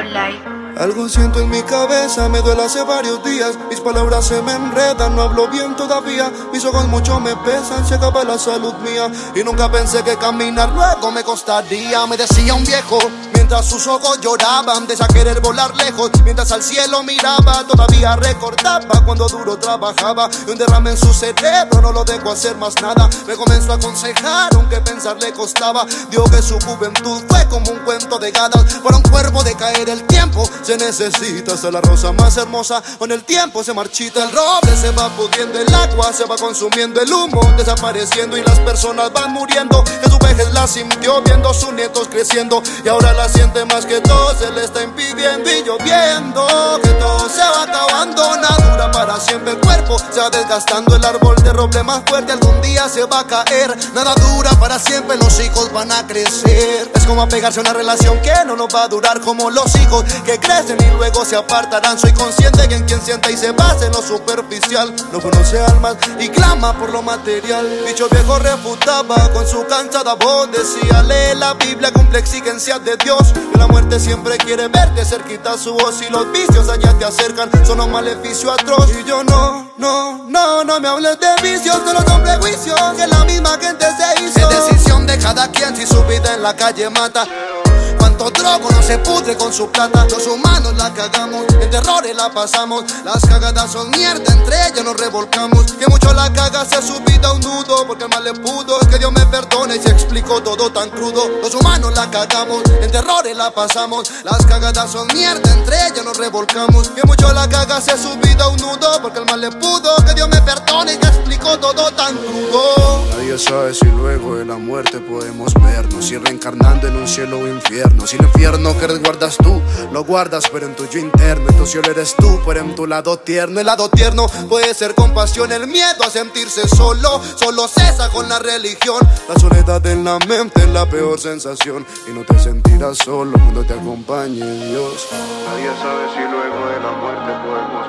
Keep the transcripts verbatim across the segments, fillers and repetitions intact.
Live. Algo siento en mi cabeza, me duele hace varios días. Mis palabras se me enredan, no hablo bien todavía. Mis ojos mucho me pesan, se acaba la salud mía. Y nunca pensé que caminar luego me costaría. Me decía un viejo, mientras sus ojos lloraban, de querer volar lejos. Mientras al cielo miraba, todavía recordaba cuando duro trabajaba. Y un derrame en su cerebro no lo dejó hacer más nada. Me comenzó a aconsejar, aunque pensar le costaba. Dijo que su juventud fue como un cuento de hadas. Para un cuervo de caer el tiempo se necesita ser la rosa más hermosa. Con el tiempo se marchita el roble, se va pudiendo el agua, se va consumiendo el humo, desapareciendo y las personas van muriendo. Que su vejez la sintió viendo sus nietos creciendo y ahora la siente más que todo se le está impidiendo. Y lloviendo que todo se va acabando, nada dura para siempre. El cuerpo se va desgastando, el árbol de roble más fuerte algún día se va a caer. Nada dura para siempre, los hijos van a crecer. Es como apegarse a una relación que no nos va a durar, como los hijos que crecen y luego se apartarán. Soy consciente que en quien sienta y se basa en lo superficial no conoce almas y clama por lo material. Dicho viejo refutaba con su cansada voz, decía: lee la Biblia, cumple exigencias de Dios. Que la muerte siempre quiere verte cerquita su voz y los vicios allá te acercan, son un maleficio atroz. Y yo no, no, no, no me hables de vicios, solo son prejuicios que la misma gente se hizo. Es decisión de cada quien si su vida en la calle mata. Cuánto drogo no se pudre con su plata. Los humanos la cagamos, en terrores la pasamos. Las cagadas son mierda, entre ellas nos revolcamos. Que mucho la caga se ha subido a un nudo, porque el mal le pudo. Que Dios me perdone y se explicó todo tan crudo. Los humanos la cagamos, en terrores la pasamos. Las cagadas son mierda, entre ellas nos revolcamos. Que mucho la caga se ha subido a un nudo, porque el mal le pudo. Que Dios me perdone y se explicó todo tan crudo. Nadie sabe si luego de la muerte podemos vernos, si reencarnando en un cielo o infierno. Si el infierno que resguardas tú, lo guardas pero en tu yo interno. En tu cielo eres tú, pero en tu lado tierno. El lado tierno puede ser compasión, el miedo a sentirse solo. Solo cesa con la religión. La soledad en la mente es la peor sensación, y no te sentirás solo cuando te acompañe Dios. Nadie sabe si luego de la muerte podemos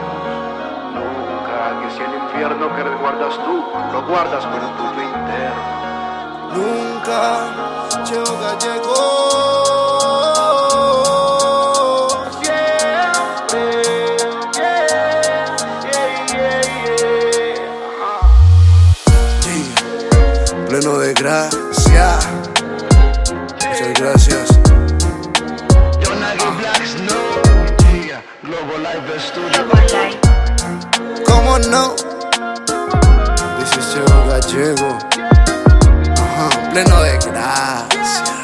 vernos. Nunca, que si el infierno que resguardas tú, lo guardas pero en tu yo interno. Nunca, Cheo Gallego. Siempre, yeah, yeah, yeah, yeah. Sí, pleno de gracia. Muchas gracias. Global Live Studio. ¿Cómo no? This is Cheo Gallego. Ajá, pleno de gracia.